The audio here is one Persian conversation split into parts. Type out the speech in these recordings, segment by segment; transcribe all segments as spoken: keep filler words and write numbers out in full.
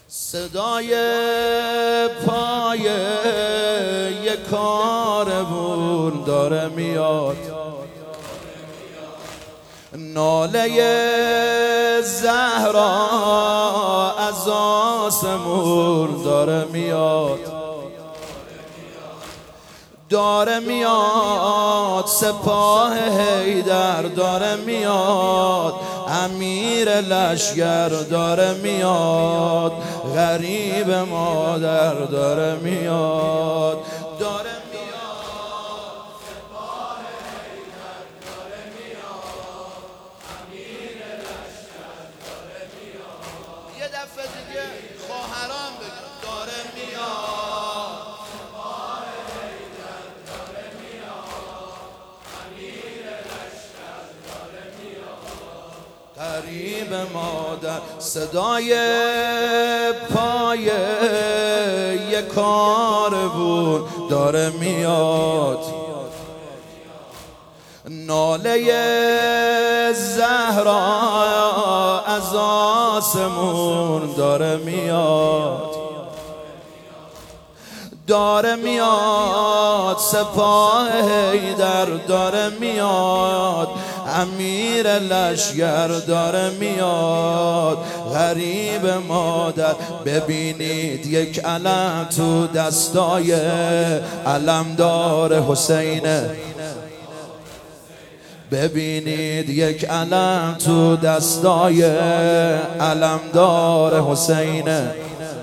صدای پای یک کاروان داره میاد، ناله زهرا از آسمون داره میاد، داره میاد سپاه حیدر داره میاد، امیر لشگر داره میاد، غریب مادر داره میاد، داره میاد سپاه حیدر داره میاد، امیر لشگر داره میاد. یه دفعه دیگه خواهران بگو داره میاد. غریب مادر صدای پای یک کاروان داره میاد، ناله زهرا از آسمون داره میاد، داره میاد سپاه حیدر داره میاد، امیر لشگر داره میاد، غریب مادر. ببینید یک علم تو دستای علمدار حسینه، ببینید یک علم تو دستای علمدار حسینه،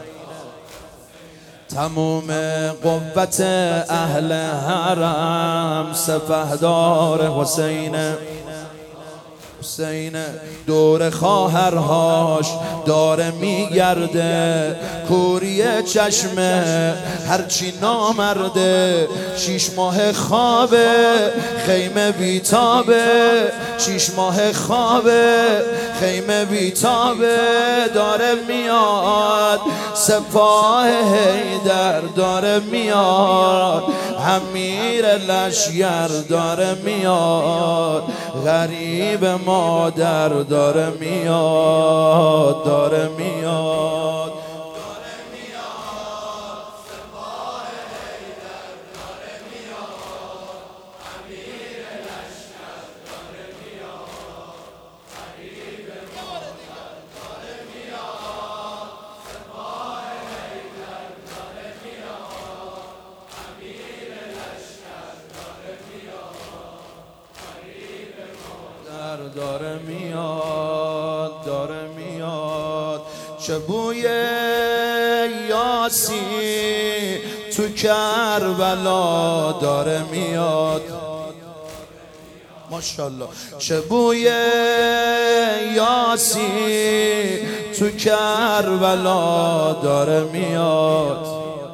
تموم قوت اهل حرم سپهدار حسینه. حسین دور خواهرهاش داره میگرده، کوری چشمه هرچی نامرده، شیش ماه خوابه خیمه بیتابه، شیش ماه خوابه خیمه بیتابه، داره میاد سپاه حیدر داره میاد، امیر لشگر داره میاد، غریب مادر داره میاد، داره میاد، داره میاد سپاه حیدر داره میاد، امیر لشگر داره میاد، غریب مادر داره میاد، سپاه حیدر داره میاد، امیر لشگر داره میاد، غریب مادر داره میاد، داره میاد. چه بوی یاسی تو کربلا داره میاد، ماشاءالله. چه بوی یاسی تو کربلا داره میاد،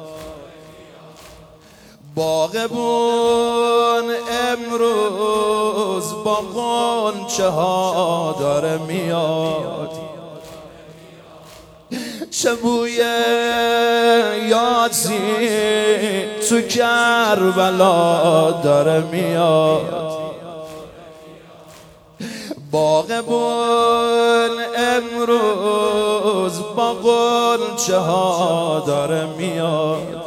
باغبون امروز با غنچه ها داره میاد، چه بوی یاسی تو کربلا داره میاد، باغبون امروز با غنچه ها داره میاد،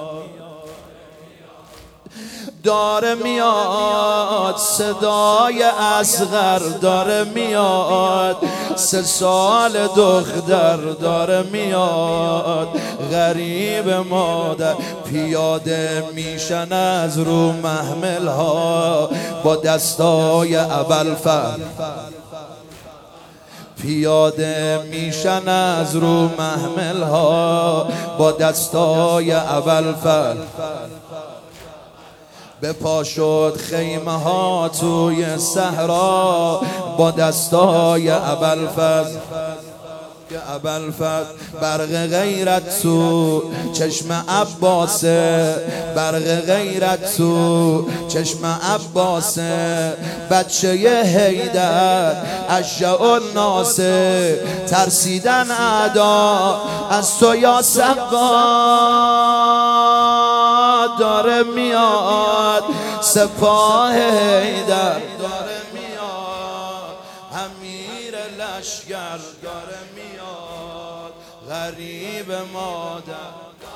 داره میاد صدای اصغر داره میاد، سه سال دختر داره میاد، غریب مادر پیاده میشن از رو محمل ها با دستای ابوالفضل، پیاده میشن از رو محمل ها با دستای ابوالفضل، به پا شد خیمه ها توی صحرا با دستای ابوالفضل، که ابوالفضل برق غیرت تو چشم عباسه، برق غیرت تو چشم عباسه، بچه حیدر اشجع الناسه، ترسیدن اعدا از تو یا سقا، داره میاد سپاه حیدر داره میاد، امیر لشگر داره میاد. غریب مادر.